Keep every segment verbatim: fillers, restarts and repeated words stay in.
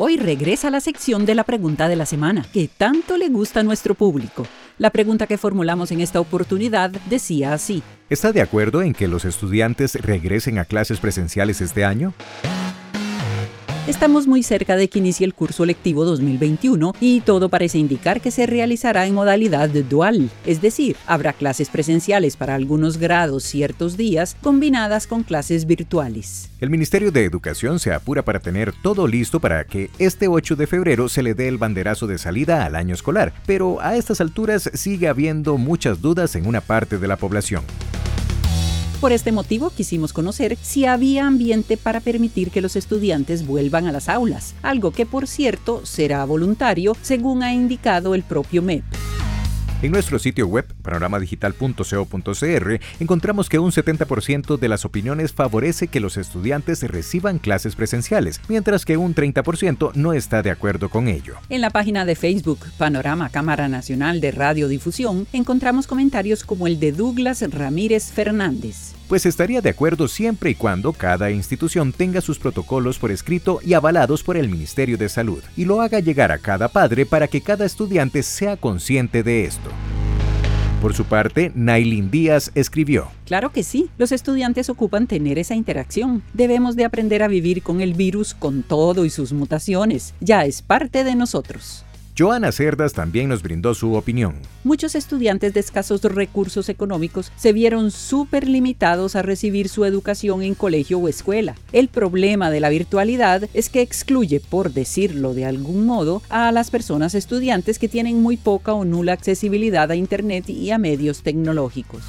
Hoy regresa la sección de la pregunta de la semana, que tanto le gusta a nuestro público. La pregunta que formulamos en esta oportunidad decía así: ¿está de acuerdo en que los estudiantes regresen a clases presenciales este año? Estamos muy cerca de que inicie el curso lectivo dos mil veintiuno y todo parece indicar que se realizará en modalidad dual, es decir, habrá clases presenciales para algunos grados ciertos días combinadas con clases virtuales. El Ministerio de Educación se apura para tener todo listo para que este ocho de febrero se le dé el banderazo de salida al año escolar, pero a estas alturas sigue habiendo muchas dudas en una parte de la población. Por este motivo quisimos conocer si había ambiente para permitir que los estudiantes vuelvan a las aulas, algo que por cierto será voluntario, según ha indicado el propio M E P. En nuestro sitio web, panorama digital punto co punto cr, encontramos que un setenta por ciento de las opiniones favorece que los estudiantes reciban clases presenciales, mientras que un treinta por ciento no está de acuerdo con ello. En la página de Facebook, Panorama Cámara Nacional de Radiodifusión, encontramos comentarios como el de Douglas Ramírez Fernández. Pues estaría de acuerdo siempre y cuando cada institución tenga sus protocolos por escrito y avalados por el Ministerio de Salud, y lo haga llegar a cada padre para que cada estudiante sea consciente de esto. Por su parte, Nailin Díaz escribió: Claro que sí, los estudiantes ocupan tener esa interacción. Debemos de aprender a vivir con el virus, con todo y sus mutaciones. Ya es parte de nosotros. Joana Cerdas también nos brindó su opinión. Muchos estudiantes de escasos recursos económicos se vieron súper limitados a recibir su educación en colegio o escuela. El problema de la virtualidad es que excluye, por decirlo de algún modo, a las personas estudiantes que tienen muy poca o nula accesibilidad a Internet y a medios tecnológicos.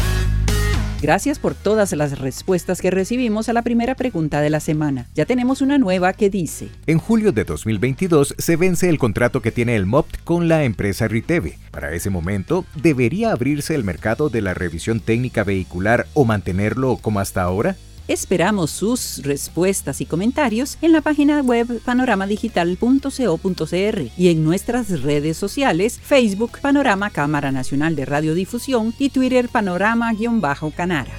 Gracias por todas las respuestas que recibimos a la primera pregunta de la semana. Ya tenemos una nueva que dice: en julio de dos mil veintidós se vence el contrato que tiene el M O P T con la empresa Riteve. Para ese momento, ¿debería abrirse el mercado de la revisión técnica vehicular o mantenerlo como hasta ahora? Esperamos sus respuestas y comentarios en la página web panorama digital punto co punto cr y en nuestras redes sociales, Facebook Panorama Cámara Nacional de Radiodifusión y Twitter Panorama-Canara.